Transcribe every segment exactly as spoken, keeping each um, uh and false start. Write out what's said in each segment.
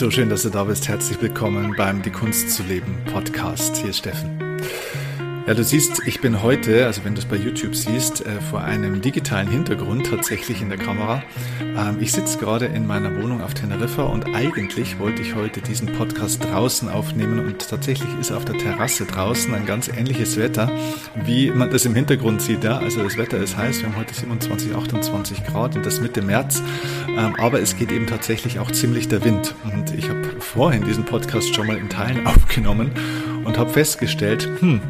So schön, dass du da bist. Herzlich willkommen beim Die Kunst zu leben Podcast. Hier ist Steffen. Ja, du siehst, ich bin heute, also wenn du es bei YouTube siehst, äh, vor einem digitalen Hintergrund tatsächlich in der Kamera. Ähm, ich sitze gerade in meiner Wohnung auf Teneriffa und eigentlich wollte ich heute diesen Podcast draußen aufnehmen und tatsächlich ist auf der Terrasse draußen ein ganz ähnliches Wetter, wie man das im Hintergrund sieht. Ja? Also das Wetter ist heiß, wir haben heute siebenundzwanzig, achtundzwanzig Grad und das Mitte März, ähm, aber es geht eben tatsächlich auch ziemlich der Wind und ich habe vorhin diesen Podcast schon mal in Teilen aufgenommen und habe festgestellt, hm,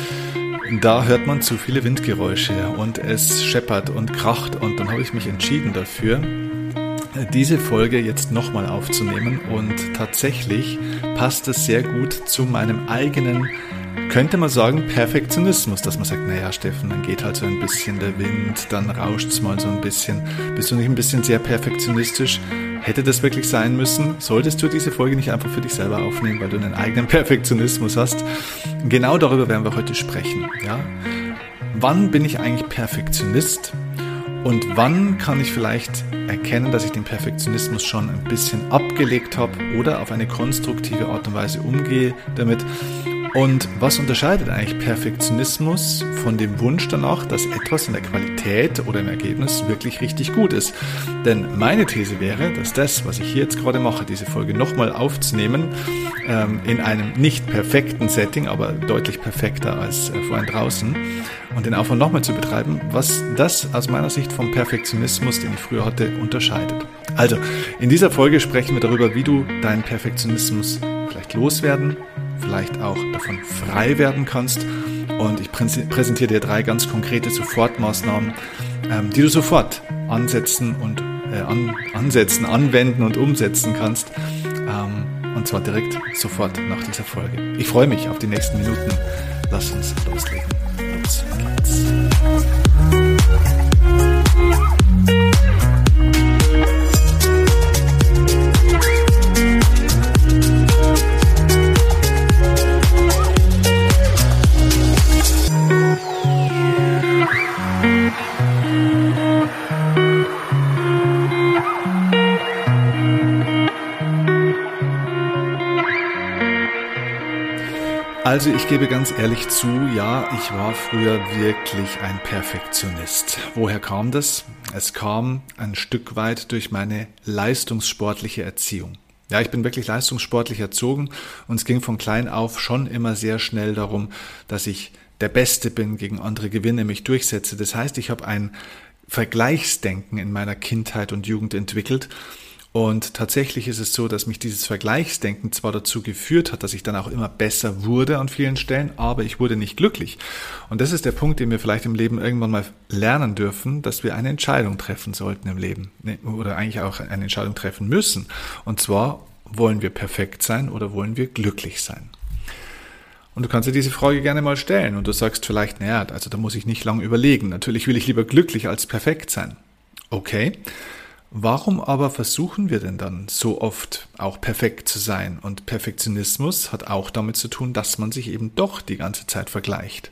da hört man zu viele Windgeräusche und es scheppert und kracht und dann habe ich mich entschieden dafür, diese Folge jetzt nochmal aufzunehmen und tatsächlich passt es sehr gut zu meinem eigenen, könnte man sagen, Perfektionismus, dass man sagt, naja Steffen, dann geht halt so ein bisschen der Wind, dann rauscht es mal so ein bisschen, bist du nicht ein bisschen sehr perfektionistisch? Hätte das wirklich sein müssen? Solltest du diese Folge nicht einfach für dich selber aufnehmen, weil du einen eigenen Perfektionismus hast? Genau darüber werden wir heute sprechen. Ja? Wann bin ich eigentlich Perfektionist? Und wann kann ich vielleicht erkennen, dass ich den Perfektionismus schon ein bisschen abgelegt habe oder auf eine konstruktive Art und Weise umgehe damit? Und was unterscheidet eigentlich Perfektionismus von dem Wunsch danach, dass etwas in der Qualität oder im Ergebnis wirklich richtig gut ist? Denn meine These wäre, dass das, was ich hier jetzt gerade mache, diese Folge nochmal aufzunehmen, ähm, in einem nicht perfekten Setting, aber deutlich perfekter als äh, vorhin draußen, und den Aufwand nochmal zu betreiben, was das aus meiner Sicht vom Perfektionismus, den ich früher hatte, unterscheidet. Also, in dieser Folge sprechen wir darüber, wie du deinen Perfektionismus vielleicht loswerden, vielleicht auch davon frei werden kannst. Und ich präsentiere dir drei ganz konkrete Sofortmaßnahmen, ähm, die du sofort ansetzen und äh, an, ansetzen, anwenden und umsetzen kannst. Ähm, und zwar direkt sofort nach dieser Folge. Ich freue mich auf die nächsten Minuten. Lass uns loslegen. Los geht's. Also ich gebe ganz ehrlich zu, ja, ich war früher wirklich ein Perfektionist. Woher kam das? Es kam ein Stück weit durch meine leistungssportliche Erziehung. Ja, ich bin wirklich leistungssportlich erzogen und es ging von klein auf schon immer sehr schnell darum, dass ich der Beste bin, gegen andere gewinne, mich durchsetze. Das heißt, ich habe ein Vergleichsdenken in meiner Kindheit und Jugend entwickelt. Und tatsächlich ist es so, dass mich dieses Vergleichsdenken zwar dazu geführt hat, dass ich dann auch immer besser wurde an vielen Stellen, aber ich wurde nicht glücklich. Und das ist der Punkt, den wir vielleicht im Leben irgendwann mal lernen dürfen, dass wir eine Entscheidung treffen sollten im Leben oder eigentlich auch eine Entscheidung treffen müssen. Und zwar, wollen wir perfekt sein oder wollen wir glücklich sein? Und du kannst dir diese Frage gerne mal stellen und du sagst vielleicht, naja, also da muss ich nicht lange überlegen. Natürlich will ich lieber glücklich als perfekt sein. Okay. Warum aber versuchen wir denn dann so oft auch perfekt zu sein? Und Perfektionismus hat auch damit zu tun, dass man sich eben doch die ganze Zeit vergleicht.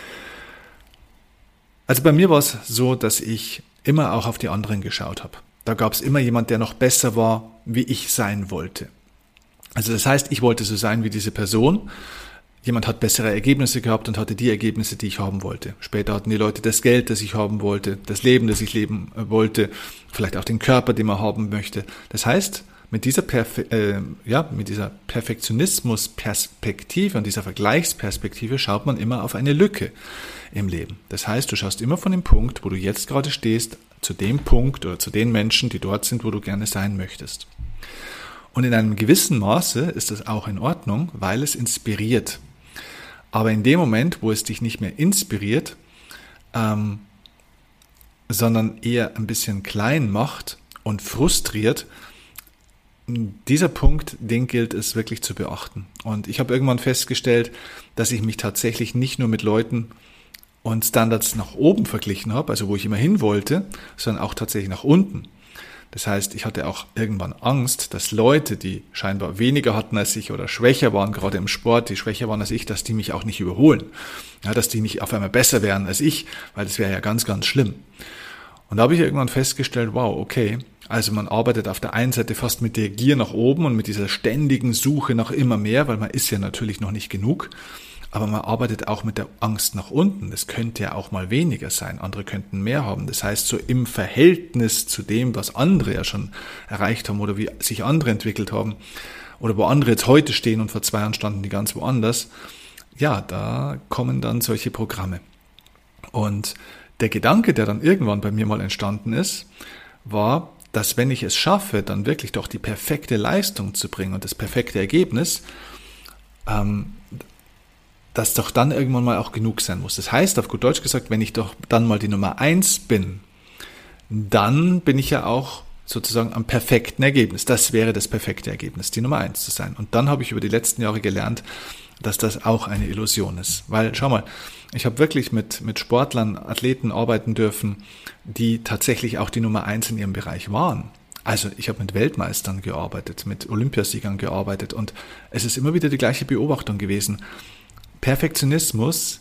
Also bei mir war es so, dass ich immer auch auf die anderen geschaut habe. Da gab es immer jemand, der noch besser war, wie ich sein wollte. Also das heißt, ich wollte so sein wie diese Person. Jemand hat bessere Ergebnisse gehabt und hatte die Ergebnisse, die ich haben wollte. Später hatten die Leute das Geld, das ich haben wollte, das Leben, das ich leben wollte, vielleicht auch den Körper, den man haben möchte. Das heißt, mit dieser, Perfe- äh, ja, mit dieser Perfektionismus-Perspektive und dieser Vergleichsperspektive schaut man immer auf eine Lücke im Leben. Das heißt, du schaust immer von dem Punkt, wo du jetzt gerade stehst, zu dem Punkt oder zu den Menschen, die dort sind, wo du gerne sein möchtest. Und in einem gewissen Maße ist das auch in Ordnung, weil es inspiriert. Aber in dem Moment, wo es dich nicht mehr inspiriert, ähm, sondern eher ein bisschen klein macht und frustriert, dieser Punkt, den gilt es wirklich zu beachten. Und ich habe irgendwann festgestellt, dass ich mich tatsächlich nicht nur mit Leuten und Standards nach oben verglichen habe, also wo ich immer hin wollte, sondern auch tatsächlich nach unten. Das heißt, ich hatte auch irgendwann Angst, dass Leute, die scheinbar weniger hatten als ich oder schwächer waren, gerade im Sport, die schwächer waren als ich, dass die mich auch nicht überholen. Ja, dass die nicht auf einmal besser wären als ich, weil das wäre ja ganz, ganz schlimm. Und da habe ich irgendwann festgestellt, wow, okay, Also man arbeitet auf der einen Seite fast mit der Gier nach oben und mit dieser ständigen Suche nach immer mehr, weil man ist ja natürlich noch nicht genug. Aber man arbeitet auch mit der Angst nach unten. Das könnte ja auch mal weniger sein. Andere könnten mehr haben. Das heißt, so im Verhältnis zu dem, was andere ja schon erreicht haben oder wie sich andere entwickelt haben oder wo andere jetzt heute stehen und vor zwei Jahren standen die ganz woanders, ja, da kommen dann solche Programme. Und der Gedanke, der dann irgendwann bei mir mal entstanden ist, war, dass wenn ich es schaffe, dann wirklich doch die perfekte Leistung zu bringen und das perfekte Ergebnis, ähm, dass doch dann irgendwann mal auch genug sein muss. Das heißt, auf gut Deutsch gesagt, wenn ich doch dann mal die Nummer eins bin, dann bin ich ja auch sozusagen am perfekten Ergebnis. Das wäre das perfekte Ergebnis, die Nummer eins zu sein. Und dann habe ich über die letzten Jahre gelernt, dass das auch eine Illusion ist. Weil, schau mal, ich habe wirklich mit, mit Sportlern, Athleten arbeiten dürfen, die tatsächlich auch die Nummer eins in ihrem Bereich waren. Also ich habe mit Weltmeistern gearbeitet, mit Olympiasiegern gearbeitet und es ist immer wieder die gleiche Beobachtung gewesen. Perfektionismus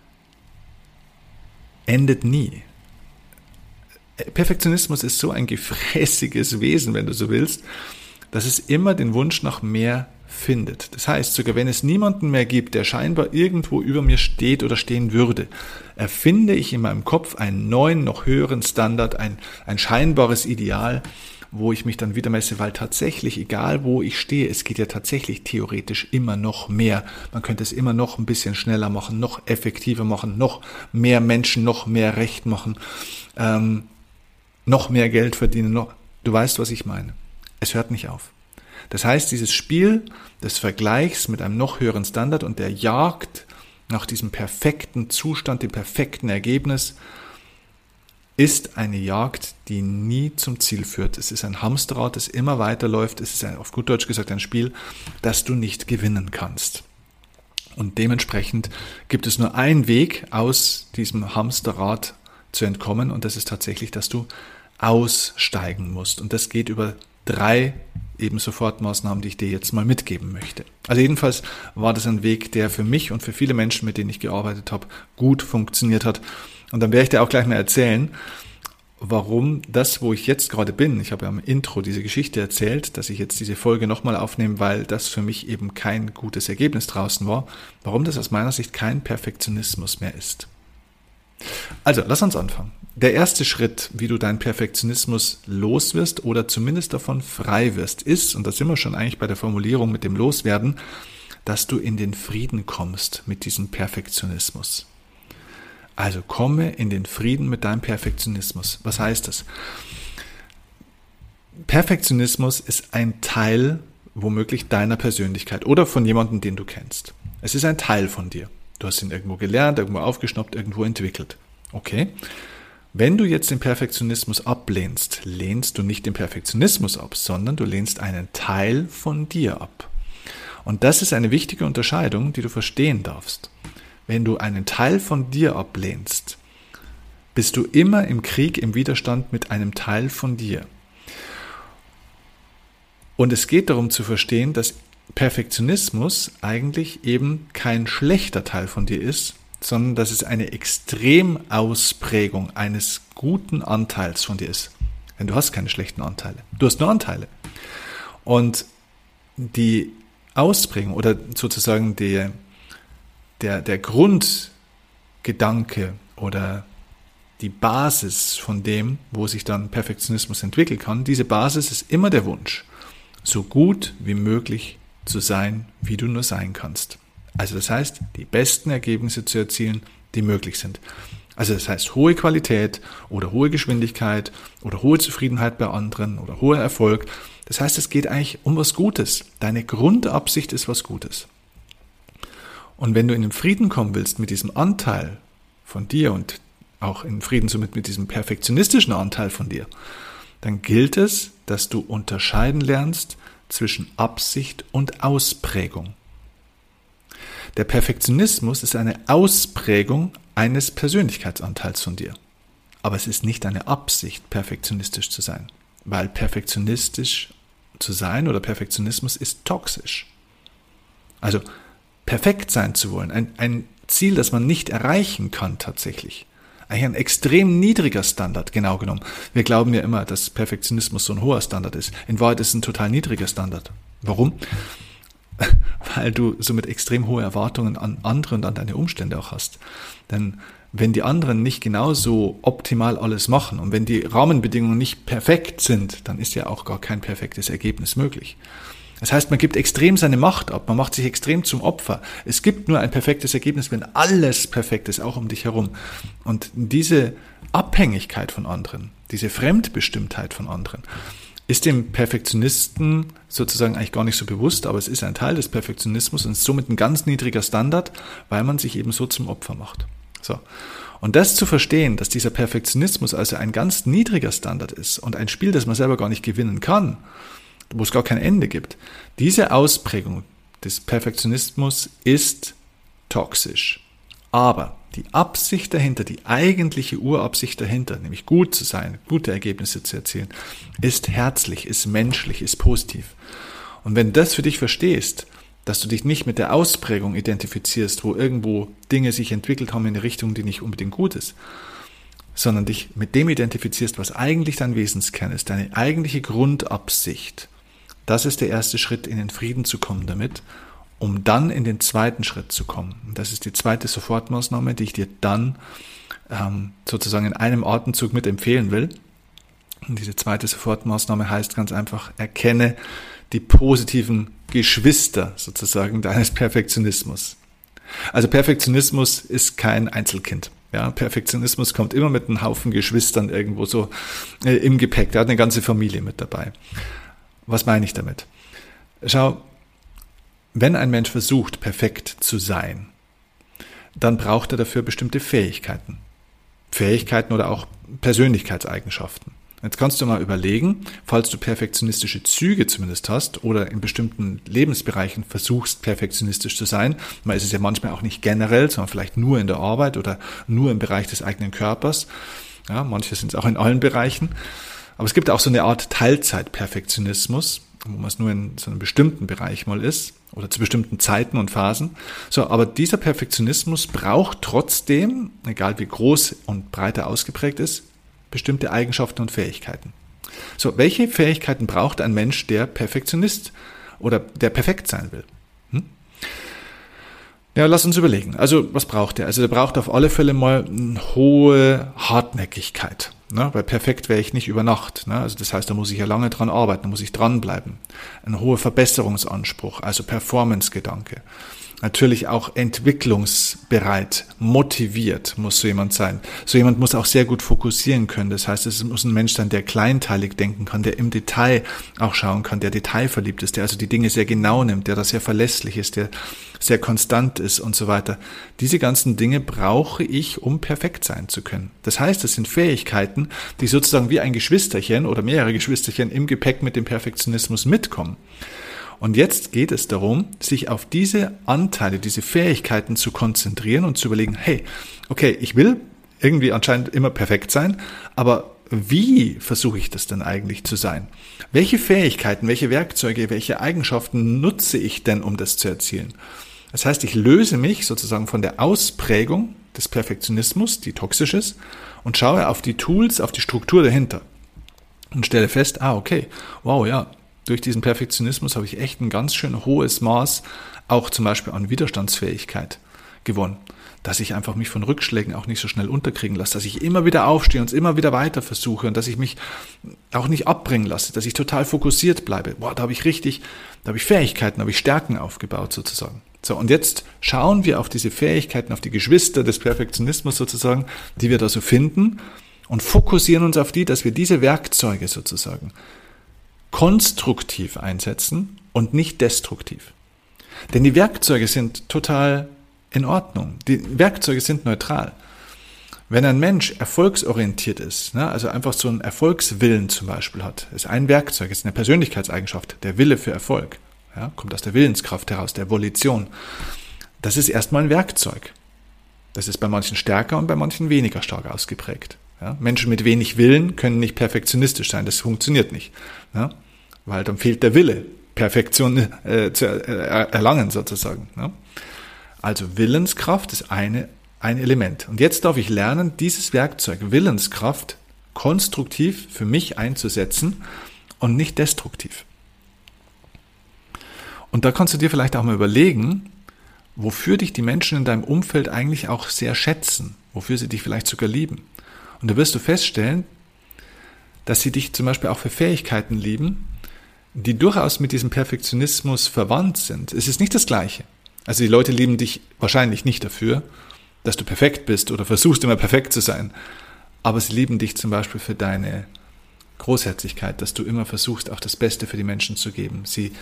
endet nie. Perfektionismus ist so ein gefräßiges Wesen, wenn du so willst, dass es immer den Wunsch nach mehr findet. Das heißt, sogar wenn es niemanden mehr gibt, der scheinbar irgendwo über mir steht oder stehen würde, erfinde ich in meinem Kopf einen neuen, noch höheren Standard, ein, ein scheinbares Ideal, wo ich mich dann wieder messe, weil tatsächlich, egal wo ich stehe, es geht ja tatsächlich theoretisch immer noch mehr. Man könnte es immer noch ein bisschen schneller machen, noch effektiver machen, noch mehr Menschen, noch mehr Recht machen, ähm, noch mehr Geld verdienen. Noch, du weißt, was ich meine. Es hört nicht auf. Das heißt, dieses Spiel des Vergleichs mit einem noch höheren Standard und der Jagd nach diesem perfekten Zustand, dem perfekten Ergebnis, ist eine Jagd, die nie zum Ziel führt. Es ist ein Hamsterrad, das immer weiterläuft. Es ist ein, auf gut Deutsch gesagt ein Spiel, das du nicht gewinnen kannst. Und dementsprechend gibt es nur einen Weg, aus diesem Hamsterrad zu entkommen, und das ist tatsächlich, dass du aussteigen musst. Und das geht über drei eben Sofortmaßnahmen, die ich dir jetzt mal mitgeben möchte. Also jedenfalls war das ein Weg, der für mich und für viele Menschen, mit denen ich gearbeitet habe, gut funktioniert hat. Und dann werde ich dir auch gleich mal erzählen, warum das, wo ich jetzt gerade bin, ich habe ja am Intro diese Geschichte erzählt, dass ich jetzt diese Folge nochmal aufnehme, weil das für mich eben kein gutes Ergebnis draußen war, warum das aus meiner Sicht kein Perfektionismus mehr ist. Also, lass uns anfangen. Der erste Schritt, wie du deinen Perfektionismus los wirst oder zumindest davon frei wirst, ist, und da sind wir schon eigentlich bei der Formulierung mit dem Loswerden, dass du in den Frieden kommst mit diesem Perfektionismus. Also komme in den Frieden mit deinem Perfektionismus. Was heißt das? Perfektionismus ist ein Teil, womöglich deiner Persönlichkeit oder von jemandem, den du kennst. Es ist ein Teil von dir. Du hast ihn irgendwo gelernt, irgendwo aufgeschnappt, irgendwo entwickelt. Okay? Wenn du jetzt den Perfektionismus ablehnst, lehnst du nicht den Perfektionismus ab, sondern du lehnst einen Teil von dir ab. Und das ist eine wichtige Unterscheidung, die du verstehen darfst. Wenn du einen Teil von dir ablehnst, bist du immer im Krieg, im Widerstand mit einem Teil von dir. Und es geht darum zu verstehen, dass Perfektionismus eigentlich eben kein schlechter Teil von dir ist, sondern dass es eine Extremausprägung eines guten Anteils von dir ist. Denn du hast keine schlechten Anteile. Du hast nur Anteile. Und die Ausprägung oder sozusagen die, der, der Grundgedanke oder die Basis von dem, wo sich dann Perfektionismus entwickeln kann, diese Basis ist immer der Wunsch, so gut wie möglich zu sein, wie du nur sein kannst. Also das heißt, die besten Ergebnisse zu erzielen, die möglich sind. Also das heißt, hohe Qualität oder hohe Geschwindigkeit oder hohe Zufriedenheit bei anderen oder hoher Erfolg. Das heißt, es geht eigentlich um was Gutes. Deine Grundabsicht ist was Gutes. Und wenn du in den Frieden kommen willst mit diesem Anteil von dir und auch in Frieden somit mit diesem perfektionistischen Anteil von dir, dann gilt es, dass du unterscheiden lernst zwischen Absicht und Ausprägung. Der Perfektionismus ist eine Ausprägung eines Persönlichkeitsanteils von dir. Aber es ist nicht eine Absicht, perfektionistisch zu sein. Weil perfektionistisch zu sein oder Perfektionismus ist toxisch. Also perfekt sein zu wollen, ein, ein Ziel, das man nicht erreichen kann tatsächlich. Eigentlich ein extrem niedriger Standard, genau genommen. Wir glauben ja immer, dass Perfektionismus so ein hoher Standard ist. In Wahrheit ist es ein total niedriger Standard. Warum? Weil du somit extrem hohe Erwartungen an andere und an deine Umstände auch hast. Denn wenn die anderen nicht genauso optimal alles machen und wenn die Rahmenbedingungen nicht perfekt sind, dann ist ja auch gar kein perfektes Ergebnis möglich. Das heißt, man gibt extrem seine Macht ab, man macht sich extrem zum Opfer. Es gibt nur ein perfektes Ergebnis, wenn alles perfekt ist, auch um dich herum. Und diese Abhängigkeit von anderen, diese Fremdbestimmtheit von anderen, ist dem Perfektionisten sozusagen eigentlich gar nicht so bewusst, aber es ist ein Teil des Perfektionismus und ist somit ein ganz niedriger Standard, weil man sich eben so zum Opfer macht. So. Und das zu verstehen, dass dieser Perfektionismus also ein ganz niedriger Standard ist und ein Spiel, das man selber gar nicht gewinnen kann, wo es gar kein Ende gibt, diese Ausprägung des Perfektionismus ist toxisch. Aber die Absicht dahinter, die eigentliche Urabsicht dahinter, nämlich gut zu sein, gute Ergebnisse zu erzielen, ist herzlich, ist menschlich, ist positiv. Und wenn du das für dich verstehst, dass du dich nicht mit der Ausprägung identifizierst, wo irgendwo Dinge sich entwickelt haben in eine Richtung, die nicht unbedingt gut ist, sondern dich mit dem identifizierst, was eigentlich dein Wesenskern ist, deine eigentliche Grundabsicht, das ist der erste Schritt, in den Frieden zu kommen damit, um dann in den zweiten Schritt zu kommen. Und das ist die zweite Sofortmaßnahme, die ich dir dann ähm, sozusagen in einem Atemzug mit empfehlen will. Und diese zweite Sofortmaßnahme heißt ganz einfach, erkenne die positiven Geschwister sozusagen deines Perfektionismus. Also Perfektionismus ist kein Einzelkind. Ja, Perfektionismus kommt immer mit einem Haufen Geschwistern irgendwo so äh, im Gepäck. Der hat eine ganze Familie mit dabei. Was meine ich damit? Schau, wenn ein Mensch versucht, perfekt zu sein, dann braucht er dafür bestimmte Fähigkeiten. Fähigkeiten oder auch Persönlichkeitseigenschaften. Jetzt kannst du mal überlegen, falls du perfektionistische Züge zumindest hast oder in bestimmten Lebensbereichen versuchst, perfektionistisch zu sein, man ist es ja manchmal auch nicht generell, sondern vielleicht nur in der Arbeit oder nur im Bereich des eigenen Körpers. Ja, manche sind es auch in allen Bereichen. Aber es gibt auch so eine Art Teilzeit-Perfektionismus, wo man es nur in so einem bestimmten Bereich mal ist oder zu bestimmten Zeiten und Phasen. So, aber dieser Perfektionismus braucht trotzdem, egal wie groß und breit er ausgeprägt ist, bestimmte Eigenschaften und Fähigkeiten. So, welche Fähigkeiten braucht ein Mensch, der Perfektionist oder der perfekt sein will? Hm? Ja, lass uns überlegen. Also, was braucht er? Also, er braucht auf alle Fälle mal eine hohe Hartnäckigkeit. Ne? Weil perfekt wäre ich nicht über Nacht. Ne? Also, das heißt, da muss ich ja lange dran arbeiten, da muss ich dranbleiben. Ein hoher Verbesserungsanspruch, also Performance-Gedanke. Natürlich auch entwicklungsbereit, motiviert muss so jemand sein. So jemand muss auch sehr gut fokussieren können. Das heißt, es muss ein Mensch sein, der kleinteilig denken kann, der im Detail auch schauen kann, der detailverliebt ist, der also die Dinge sehr genau nimmt, der da sehr verlässlich ist, der sehr konstant ist und so weiter. Diese ganzen Dinge brauche ich, um perfekt sein zu können. Das heißt, es sind Fähigkeiten, die sozusagen wie ein Geschwisterchen oder mehrere Geschwisterchen im Gepäck mit dem Perfektionismus mitkommen. Und jetzt geht es darum, sich auf diese Anteile, diese Fähigkeiten zu konzentrieren und zu überlegen, hey, okay, ich will irgendwie anscheinend immer perfekt sein, aber wie versuche ich das denn eigentlich zu sein? Welche Fähigkeiten, welche Werkzeuge, welche Eigenschaften nutze ich denn, um das zu erzielen? Das heißt, ich löse mich sozusagen von der Ausprägung des Perfektionismus, die toxisch ist, und schaue auf die Tools, auf die Struktur dahinter und stelle fest, ah, okay, wow, ja, durch diesen Perfektionismus habe ich echt ein ganz schön hohes Maß auch zum Beispiel an Widerstandsfähigkeit gewonnen. Dass ich einfach mich von Rückschlägen auch nicht so schnell unterkriegen lasse, dass ich immer wieder aufstehe und es immer wieder weiter versuche und dass ich mich auch nicht abbringen lasse, dass ich total fokussiert bleibe. Boah, da habe ich richtig, da habe ich Fähigkeiten, da habe ich Stärken aufgebaut sozusagen. So, und jetzt schauen wir auf diese Fähigkeiten, auf die Geschwister des Perfektionismus sozusagen, die wir da so finden und fokussieren uns auf die, dass wir diese Werkzeuge sozusagen konstruktiv einsetzen und nicht destruktiv. Denn die Werkzeuge sind total in Ordnung. Die Werkzeuge sind neutral. Wenn ein Mensch erfolgsorientiert ist, ne, also einfach so einen Erfolgswillen zum Beispiel hat, ist ein Werkzeug, ist eine Persönlichkeitseigenschaft, der Wille für Erfolg, ja, kommt aus der Willenskraft heraus, der Volition. Das ist erstmal ein Werkzeug. Das ist bei manchen stärker und bei manchen weniger stark ausgeprägt. Ja, Menschen mit wenig Willen können nicht perfektionistisch sein, das funktioniert nicht. Ja, weil dann fehlt der Wille, Perfektion äh, zu er, erlangen sozusagen. Ja. Also Willenskraft ist eine ein Element. Und jetzt darf ich lernen, dieses Werkzeug Willenskraft konstruktiv für mich einzusetzen und nicht destruktiv. Und da kannst du dir vielleicht auch mal überlegen, wofür dich die Menschen in deinem Umfeld eigentlich auch sehr schätzen, wofür sie dich vielleicht sogar lieben. Und da wirst du feststellen, dass sie dich zum Beispiel auch für Fähigkeiten lieben, die durchaus mit diesem Perfektionismus verwandt sind. Es ist nicht das Gleiche. Also die Leute lieben dich wahrscheinlich nicht dafür, dass du perfekt bist oder versuchst immer perfekt zu sein, aber sie lieben dich zum Beispiel für deine Großherzigkeit, dass du immer versuchst, auch das Beste für die Menschen zu geben. Sie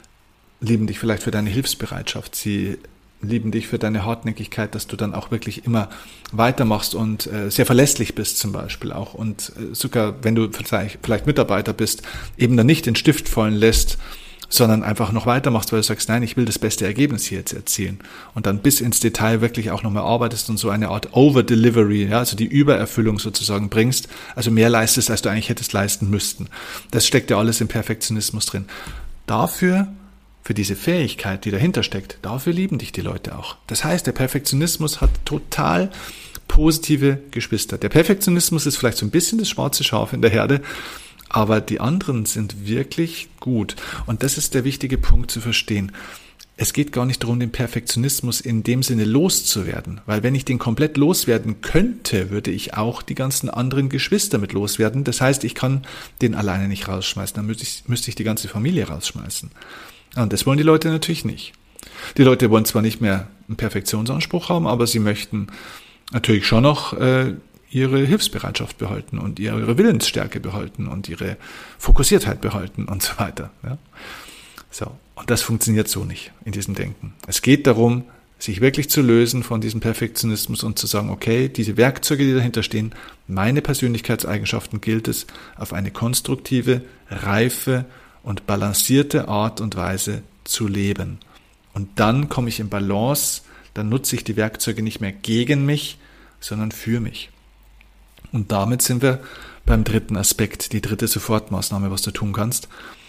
lieben dich vielleicht für deine Hilfsbereitschaft, sie lieben dich für deine Hartnäckigkeit, dass du dann auch wirklich immer weitermachst und äh, sehr verlässlich bist zum Beispiel auch und äh, sogar, wenn du vielleicht, vielleicht Mitarbeiter bist, eben dann nicht den Stift fallen lässt, sondern einfach noch weitermachst, weil du sagst, nein, ich will das beste Ergebnis hier jetzt erzielen und dann bis ins Detail wirklich auch nochmal arbeitest und so eine Art Over-Delivery, ja, also die Übererfüllung sozusagen bringst, also mehr leistest, als du eigentlich hättest leisten müssten. Das steckt ja alles im Perfektionismus drin. Dafür Für diese Fähigkeit, die dahinter steckt, dafür lieben dich die Leute auch. Das heißt, der Perfektionismus hat total positive Geschwister. Der Perfektionismus ist vielleicht so ein bisschen das schwarze Schaf in der Herde, aber die anderen sind wirklich gut. Und das ist der wichtige Punkt zu verstehen. Es geht gar nicht darum, den Perfektionismus in dem Sinne loszuwerden, weil wenn ich den komplett loswerden könnte, würde ich auch die ganzen anderen Geschwister mit loswerden. Das heißt, ich kann den alleine nicht rausschmeißen, dann müsste ich, müsste ich die ganze Familie rausschmeißen. Und das wollen die Leute natürlich nicht. Die Leute wollen zwar nicht mehr einen Perfektionsanspruch haben, aber sie möchten natürlich schon noch äh, ihre Hilfsbereitschaft behalten und ihre Willensstärke behalten und ihre Fokussiertheit behalten und so weiter. Ja? So. Und das funktioniert so nicht in diesem Denken. Es geht darum, sich wirklich zu lösen von diesem Perfektionismus und zu sagen, okay, diese Werkzeuge, die dahinter stehen, meine Persönlichkeitseigenschaften gilt es auf eine konstruktive, reife und balancierte Art und Weise zu leben. Und dann komme ich in Balance, dann nutze ich die Werkzeuge nicht mehr gegen mich, sondern für mich. Und damit sind wir beim dritten Aspekt, die dritte Sofortmaßnahme, was du tun kannst,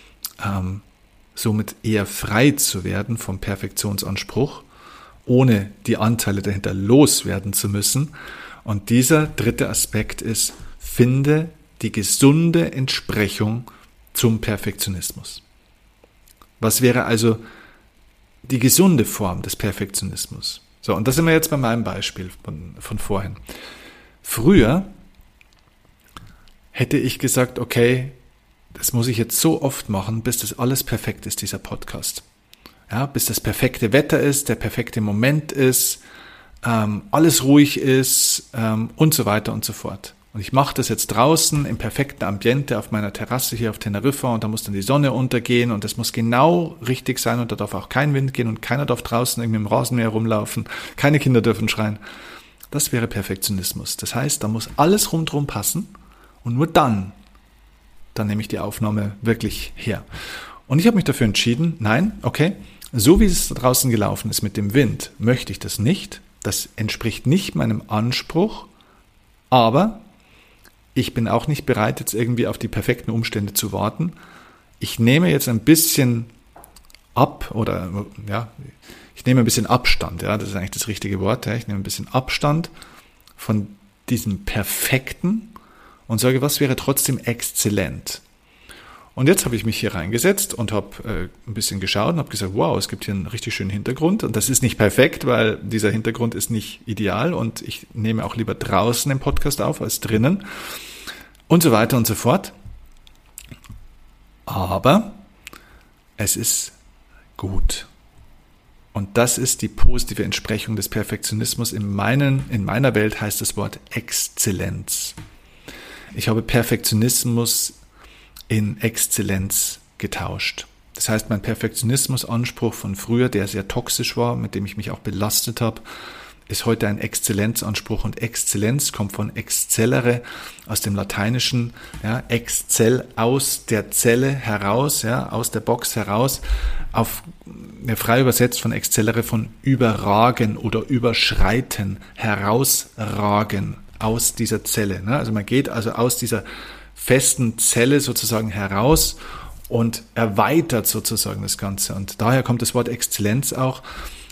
ähm, somit eher frei zu werden vom Perfektionsanspruch, ohne die Anteile dahinter loswerden zu müssen. Und dieser dritte Aspekt ist, finde die gesunde Entsprechung zum Perfektionismus. Was wäre also die gesunde Form des Perfektionismus? So, und da sind wir jetzt bei meinem Beispiel von, von vorhin. Früher hätte ich gesagt, okay, das muss ich jetzt so oft machen, bis das alles perfekt ist, dieser Podcast. Ja, bis das perfekte Wetter ist, der perfekte Moment ist, ähm, alles ruhig ist ähm, und so weiter und so fort. Und ich mache das jetzt draußen im perfekten Ambiente auf meiner Terrasse hier auf Teneriffa und da muss dann die Sonne untergehen und das muss genau richtig sein und da darf auch kein Wind gehen und keiner darf draußen irgendwie im Rasenmäher rumlaufen, keine Kinder dürfen schreien. Das wäre Perfektionismus. Das heißt, da muss alles rundherum passen und nur dann, dann nehme ich die Aufnahme wirklich her. Und ich habe mich dafür entschieden, nein, okay, so wie es draußen gelaufen ist mit dem Wind, möchte ich das nicht. Das entspricht nicht meinem Anspruch, aber ich bin auch nicht bereit, jetzt irgendwie auf die perfekten Umstände zu warten. Ich nehme jetzt ein bisschen ab oder ja, ich nehme ein bisschen Abstand, ja, das ist eigentlich das richtige Wort. Ja, ich nehme ein bisschen Abstand von diesem Perfekten und sage, was wäre trotzdem exzellent? Und jetzt habe ich mich hier reingesetzt und habe äh, ein bisschen geschaut und habe gesagt, wow, es gibt hier einen richtig schönen Hintergrund und das ist nicht perfekt, weil dieser Hintergrund ist nicht ideal und ich nehme auch lieber draußen den Podcast auf als drinnen und so weiter und so fort. Aber es ist gut. Und das ist die positive Entsprechung des Perfektionismus. In, meinen, in meiner Welt heißt das Wort Exzellenz. Ich habe Perfektionismus in Exzellenz getauscht. Das heißt, mein Perfektionismusanspruch von früher, der sehr toxisch war, mit dem ich mich auch belastet habe, ist heute ein Exzellenzanspruch. Und Exzellenz kommt von excellere, aus dem Lateinischen, ja, excel, aus der Zelle heraus, ja, aus der Box heraus, auf ja, frei übersetzt von excellere, von überragen oder überschreiten, herausragen aus dieser Zelle. Ne? Also man geht also aus dieser festen Zelle sozusagen heraus und erweitert sozusagen das Ganze. Und daher kommt das Wort Exzellenz auch.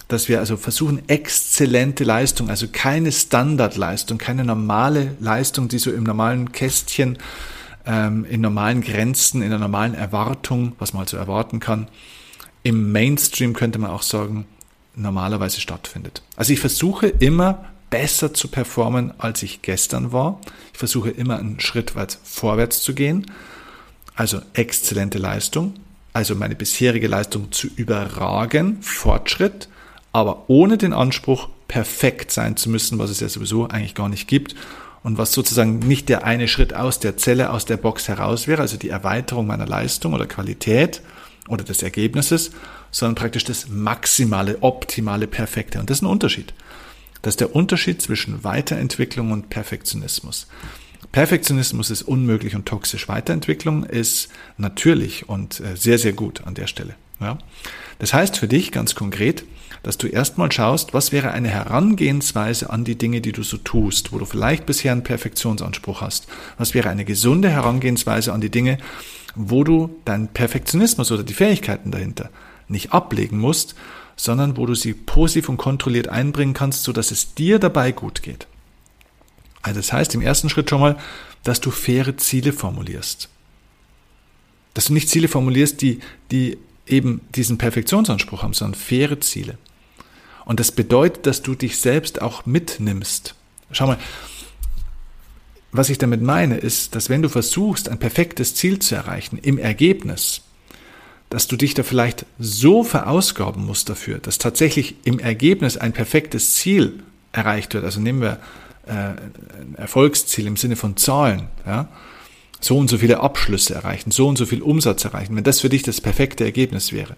dass wir also versuchen, exzellente Leistung, also keine Standardleistung, keine normale Leistung, die so im normalen Kästchen, ähm, in normalen Grenzen, in der normalen Erwartung, was man also erwarten kann, im Mainstream könnte man auch sagen, normalerweise stattfindet. Also ich versuche immer besser zu performen, als ich gestern war. Ich versuche immer einen Schritt weit vorwärts zu gehen, also exzellente Leistung, also meine bisherige Leistung zu überragen, Fortschritt, aber ohne den Anspruch, perfekt sein zu müssen, was es ja sowieso eigentlich gar nicht gibt und was sozusagen nicht der eine Schritt aus der Zelle, aus der Box heraus wäre, also die Erweiterung meiner Leistung oder Qualität oder des Ergebnisses, sondern praktisch das maximale, optimale, perfekte. Und das ist ein Unterschied. Das ist der Unterschied zwischen Weiterentwicklung und Perfektionismus. Perfektionismus ist unmöglich und toxisch. Weiterentwicklung ist natürlich und sehr, sehr gut an der Stelle. Ja? Das heißt für dich ganz konkret, dass du erstmal schaust, was wäre eine Herangehensweise an die Dinge, die du so tust, wo du vielleicht bisher einen Perfektionsanspruch hast. Was wäre eine gesunde Herangehensweise an die Dinge, wo du deinen Perfektionismus oder die Fähigkeiten dahinter nicht ablegen musst, sondern wo du sie positiv und kontrolliert einbringen kannst, sodass es dir dabei gut geht. Also das heißt im ersten Schritt schon mal, dass du faire Ziele formulierst. Dass du nicht Ziele formulierst, die, die eben diesen Perfektionsanspruch haben, sondern faire Ziele. Und das bedeutet, dass du dich selbst auch mitnimmst. Schau mal, was ich damit meine, ist, dass wenn du versuchst, ein perfektes Ziel zu erreichen im Ergebnis, dass du dich da vielleicht so verausgaben musst dafür, dass tatsächlich im Ergebnis ein perfektes Ziel erreicht wird. Also nehmen wir äh, ein Erfolgsziel im Sinne von Zahlen, ja? So und so viele Abschlüsse erreichen, so und so viel Umsatz erreichen, wenn das für dich das perfekte Ergebnis wäre.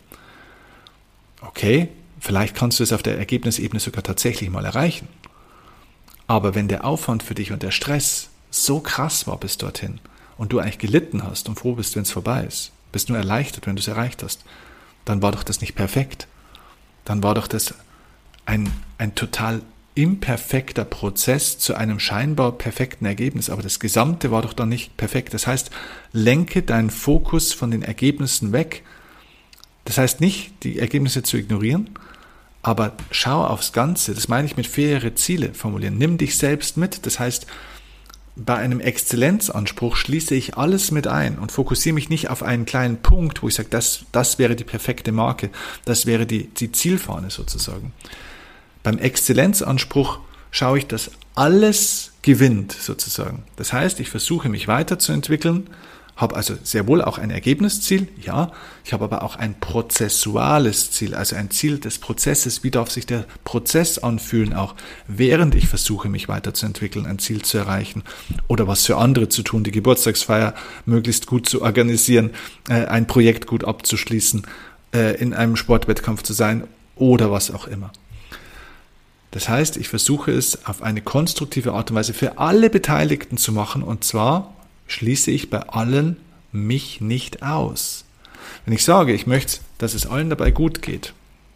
Okay, vielleicht kannst du es auf der Ergebnisebene sogar tatsächlich mal erreichen. Aber wenn der Aufwand für dich und der Stress so krass war bis dorthin und du eigentlich gelitten hast und froh bist, wenn es vorbei ist, bist nur erleichtert, wenn du es erreicht hast, dann war doch das nicht perfekt. Dann war doch das ein, ein total imperfekter Prozess zu einem scheinbar perfekten Ergebnis. Aber das Gesamte war doch dann nicht perfekt. Das heißt, lenke deinen Fokus von den Ergebnissen weg. Das heißt nicht, die Ergebnisse zu ignorieren, aber schau aufs Ganze. Das meine ich mit faire Ziele formulieren. Nimm dich selbst mit. Das heißt, bei einem Exzellenzanspruch schließe ich alles mit ein und fokussiere mich nicht auf einen kleinen Punkt, wo ich sage, das, das wäre die perfekte Marke, das wäre die, die Zielfahne sozusagen. Beim Exzellenzanspruch schaue ich, dass alles gewinnt sozusagen. Das heißt, ich versuche mich weiterzuentwickeln, habe also sehr wohl auch ein Ergebnisziel, ja, ich habe aber auch ein prozessuales Ziel, also ein Ziel des Prozesses, wie darf sich der Prozess anfühlen, auch während ich versuche, mich weiterzuentwickeln, ein Ziel zu erreichen oder was für andere zu tun, die Geburtstagsfeier möglichst gut zu organisieren, ein Projekt gut abzuschließen, in einem Sportwettkampf zu sein oder was auch immer. Das heißt, ich versuche es auf eine konstruktive Art und Weise für alle Beteiligten zu machen und zwar schließe ich bei allen mich nicht aus. Wenn ich sage, ich möchte, dass es allen dabei gut geht,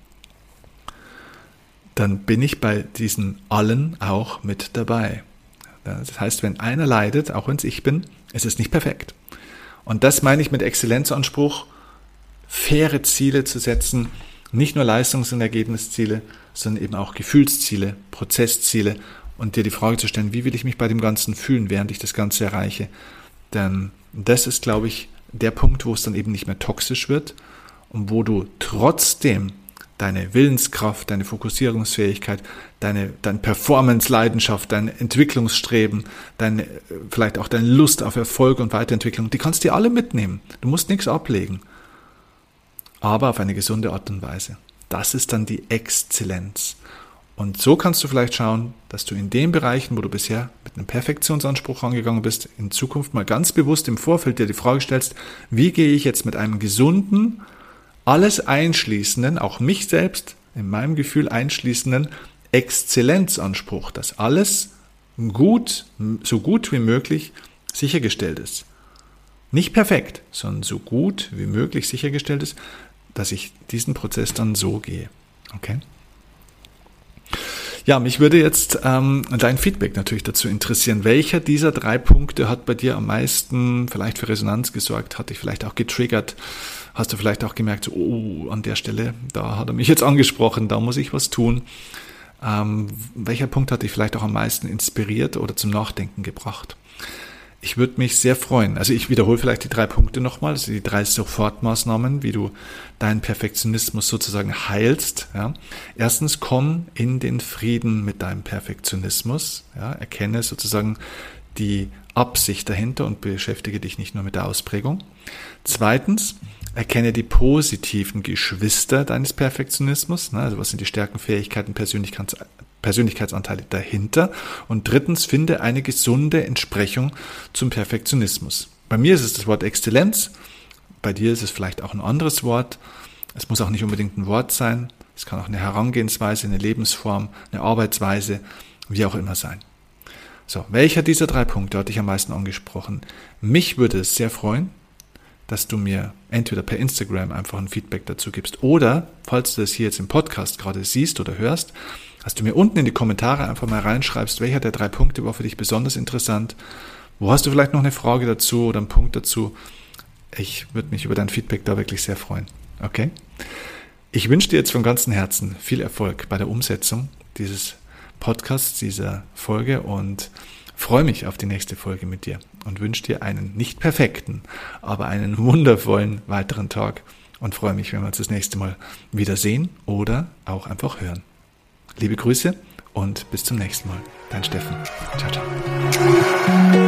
dann bin ich bei diesen allen auch mit dabei. Das heißt, wenn einer leidet, auch wenn es ich bin, ist es nicht perfekt. Und das meine ich mit Exzellenzanspruch, faire Ziele zu setzen, nicht nur Leistungs- und Ergebnisziele, sondern eben auch Gefühlsziele, Prozessziele und dir die Frage zu stellen, wie will ich mich bei dem Ganzen fühlen, während ich das Ganze erreiche. Denn das ist, glaube ich, der Punkt, wo es dann eben nicht mehr toxisch wird und wo du trotzdem deine Willenskraft, deine Fokussierungsfähigkeit, deine, deine Performance-Leidenschaft, dein Entwicklungsstreben, deine, vielleicht auch deine Lust auf Erfolg und Weiterentwicklung, die kannst du dir alle mitnehmen. Du musst nichts ablegen. Aber auf eine gesunde Art und Weise. Das ist dann die Exzellenz. Und so kannst du vielleicht schauen, dass du in den Bereichen, wo du bisher mit einem Perfektionsanspruch rangegangen bist, in Zukunft mal ganz bewusst im Vorfeld dir die Frage stellst, wie gehe ich jetzt mit einem gesunden, alles einschließenden, auch mich selbst, in meinem Gefühl einschließenden Exzellenzanspruch, dass alles gut, so gut wie möglich sichergestellt ist. Nicht perfekt, sondern so gut wie möglich sichergestellt ist, dass ich diesen Prozess dann so gehe. Okay? Ja, mich würde jetzt ähm, dein Feedback natürlich dazu interessieren. Welcher dieser drei Punkte hat bei dir am meisten vielleicht für Resonanz gesorgt, hat dich vielleicht auch getriggert? Hast du vielleicht auch gemerkt, so, oh, an der Stelle, da hat er mich jetzt angesprochen, da muss ich was tun. Ähm, welcher Punkt hat dich vielleicht auch am meisten inspiriert oder zum Nachdenken gebracht? Ich würde mich sehr freuen. Also ich wiederhole vielleicht die drei Punkte nochmal, also die drei Sofortmaßnahmen, wie du deinen Perfektionismus sozusagen heilst. Ja. Erstens, komm in den Frieden mit deinem Perfektionismus. Ja. Erkenne sozusagen die Absicht dahinter und beschäftige dich nicht nur mit der Ausprägung. Zweitens, erkenne die positiven Geschwister deines Perfektionismus. Also was sind die Stärken, Fähigkeiten, Persönlichkeits- Persönlichkeitsanteile dahinter? Und drittens, finde eine gesunde Entsprechung zum Perfektionismus. Bei mir ist es das Wort Exzellenz, bei dir ist es vielleicht auch ein anderes Wort. Es muss auch nicht unbedingt ein Wort sein, es kann auch eine Herangehensweise, eine Lebensform, eine Arbeitsweise, wie auch immer sein. So, welcher dieser drei Punkte hat dich am meisten angesprochen? Mich würde es sehr freuen, dass du mir entweder per Instagram einfach ein Feedback dazu gibst oder, falls du das hier jetzt im Podcast gerade siehst oder hörst, dass du mir unten in die Kommentare einfach mal reinschreibst, welcher der drei Punkte war für dich besonders interessant. Wo hast du vielleicht noch eine Frage dazu oder einen Punkt dazu? Ich würde mich über dein Feedback da wirklich sehr freuen. Okay? Ich wünsche dir jetzt von ganzem Herzen viel Erfolg bei der Umsetzung dieses Podcasts, dieser Folge und freue mich auf die nächste Folge mit dir und wünsche dir einen nicht perfekten, aber einen wundervollen weiteren Tag und freue mich, wenn wir uns das nächste Mal wieder sehen oder auch einfach hören. Liebe Grüße und bis zum nächsten Mal. Dein Steffen. Ciao, ciao.